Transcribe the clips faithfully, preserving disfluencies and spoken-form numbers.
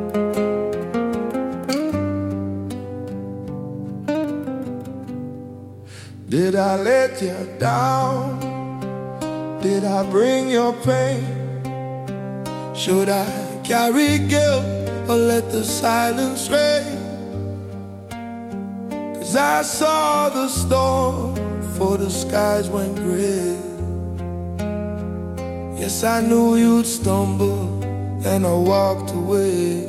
Did I let you down? Did I bring your pain? Should I carry guilt or let the silence reign? 'Cause I saw the storm before the skies went gray. Yes, I knew you'd stumble and I walked away.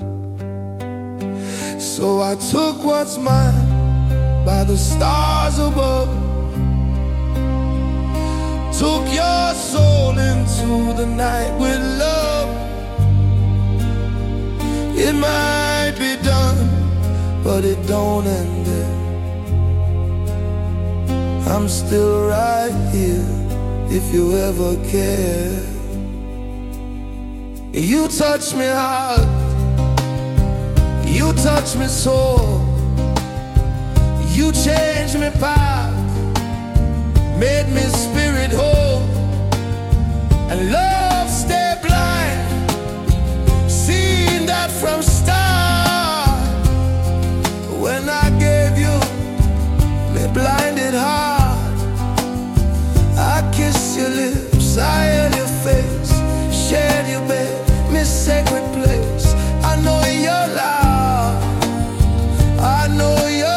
So I took what's mine by the stars above, took your soul into the night with love. It might be done, but it don't end there. I'm still right here if you ever care. You touch me hard, you touch me sore. You changed me path, made me spirit whole. And love stay blind, seeing that from start. When I gave you me blinded heart, I kissed your lips, I held your face, shared your bed, me sacred place. I know you're loud, I know you're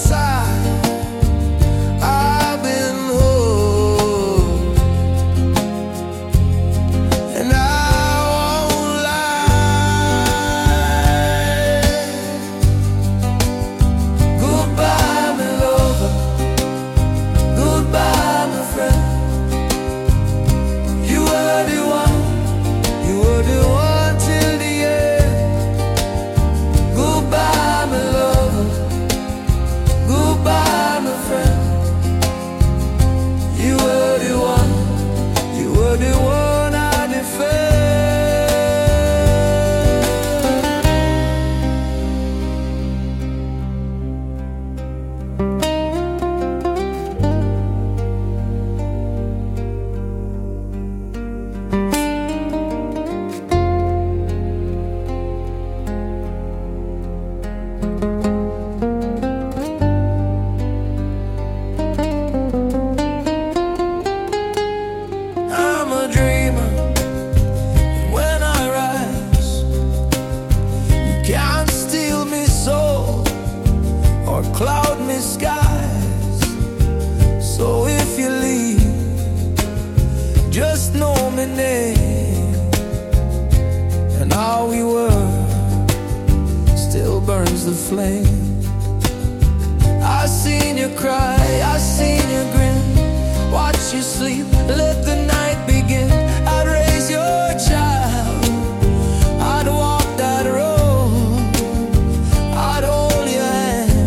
cloud me skies. So if you leave, just know my name. And how we were still burns the flame. I seen you cry, I seen you grin, watch you sleep, let the night begin. I'd raise your child, I'd walk that road, I'd hold your hand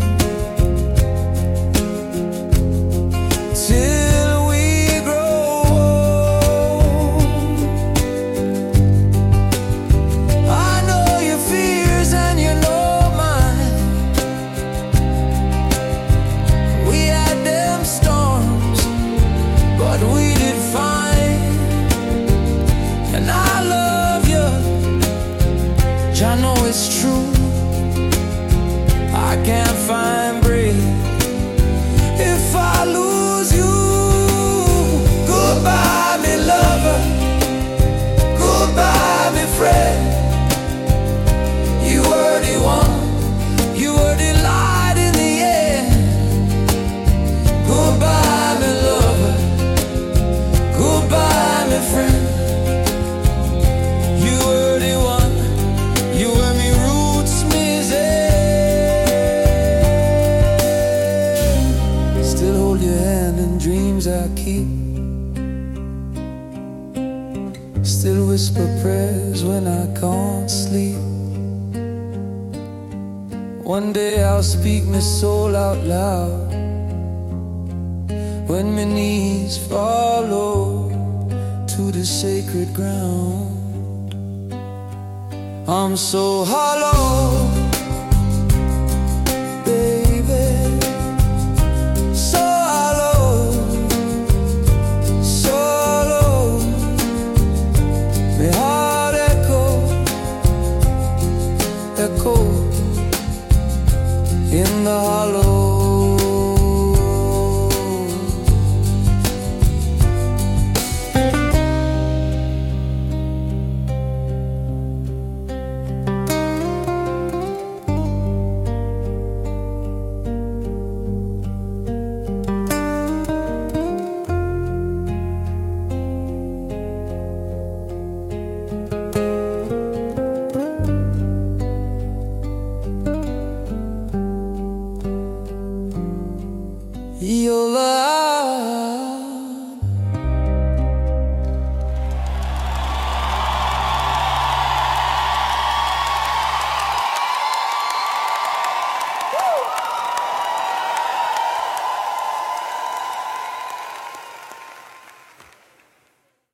till we grow old. I know your fears and you know mine. We had them storms, but we did fine. And I love you, I know it's true. I can't find breath if I lose you. Goodbye, me lover, goodbye, me friend. You were the one, you were the light in the end. Goodbye, me lover, goodbye, my friend. You were the one, you were me roots, me zen. Still hold your hand in dreams I keep. Still whisper prayers when I can't sleep. One day I'll speak my soul out loud when my knees follow to the sacred ground. I'm so hollow.